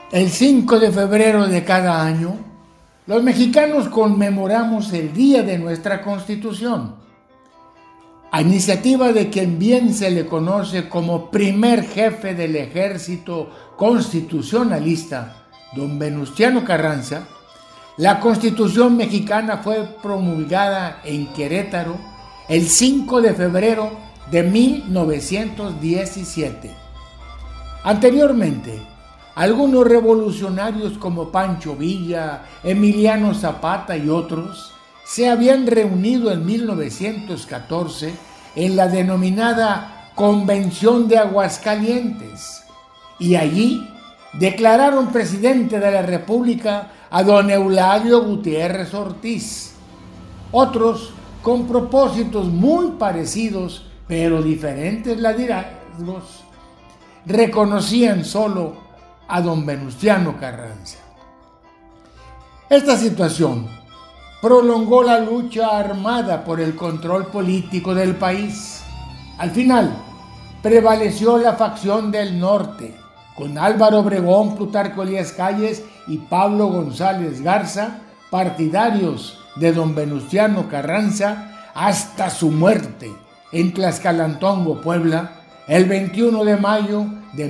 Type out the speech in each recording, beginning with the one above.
El 5 de febrero de cada año, los mexicanos conmemoramos el día de nuestra Constitución, a iniciativa de quien bien se le conoce como primer jefe del ejército constitucionalista, don Venustiano Carranza. La Constitución mexicana fue promulgada en Querétaro el 5 de febrero de 1917. Anteriormente, algunos revolucionarios como Pancho Villa, Emiliano Zapata y otros se habían reunido en 1914 en la denominada Convención de Aguascalientes y allí declararon presidente de la República a don Eulalio Gutiérrez Ortiz. Otros, con propósitos muy parecidos pero diferentes liderazgos, reconocían solo a don Venustiano Carranza. Esta situación prolongó la lucha armada por el control político del país. Al final, prevaleció la facción del norte, con Álvaro Obregón, Plutarco Elías Calles y Pablo González Garza, partidarios de don Venustiano Carranza hasta su muerte en Tlaxcalantongo, Puebla, el 21 de mayo de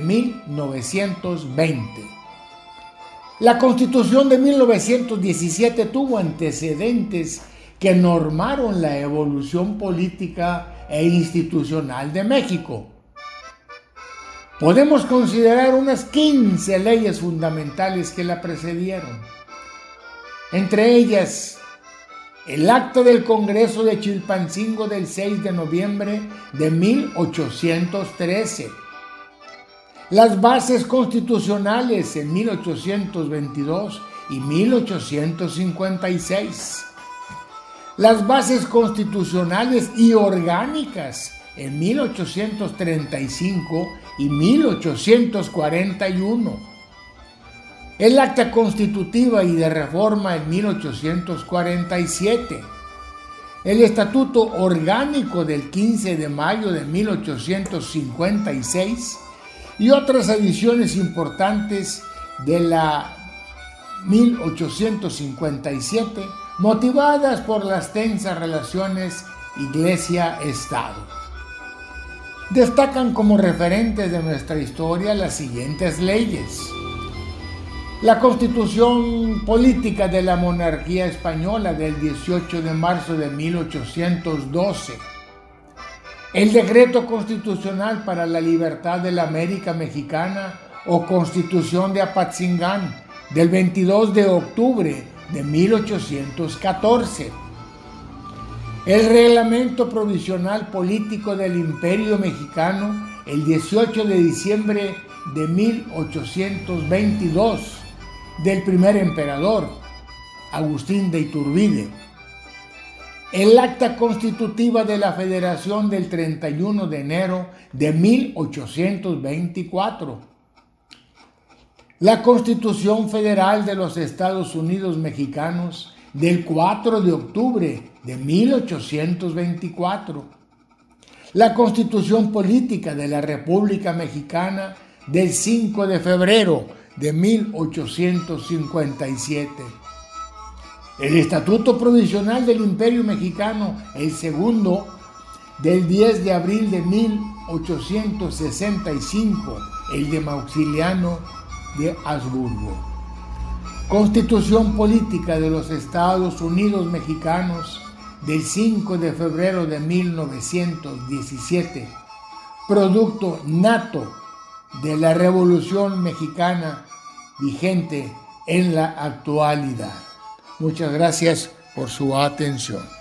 1920. La Constitución de 1917 tuvo antecedentes que normaron la evolución política e institucional de México. Podemos considerar unas 15 leyes fundamentales que la precedieron. Entre ellas, el Acta del Congreso de Chilpancingo del 6 de noviembre de 1813. Las bases constitucionales en 1822 y 1856. Las bases constitucionales y orgánicas en 1835 y 1841. El Acta Constitutiva y de Reforma en 1847. El Estatuto Orgánico del 15 de mayo de 1856 y otras ediciones importantes de la 1857, motivadas por las tensas relaciones Iglesia-Estado. Destacan como referentes de nuestra historia las siguientes leyes: la Constitución Política de la Monarquía Española del 18 de marzo de 1812, el Decreto Constitucional para la Libertad de la América Mexicana o Constitución de Apatzingán del 22 de octubre de 1814, el Reglamento Provisional Político del Imperio Mexicano el 18 de diciembre de 1822, del primer emperador, Agustín de Iturbide, el Acta Constitutiva de la Federación del 31 de enero de 1824, la Constitución Federal de los Estados Unidos Mexicanos del 4 de octubre de 1824, la Constitución Política de la República Mexicana del 5 de febrero de 1857, el Estatuto Provisional del Imperio Mexicano, el segundo, del 10 de abril de 1865, el de Maximiliano de Habsburgo, Constitución Política de los Estados Unidos Mexicanos del 5 de febrero de 1917, producto nato de la Revolución Mexicana vigente en la actualidad. Muchas gracias por su atención.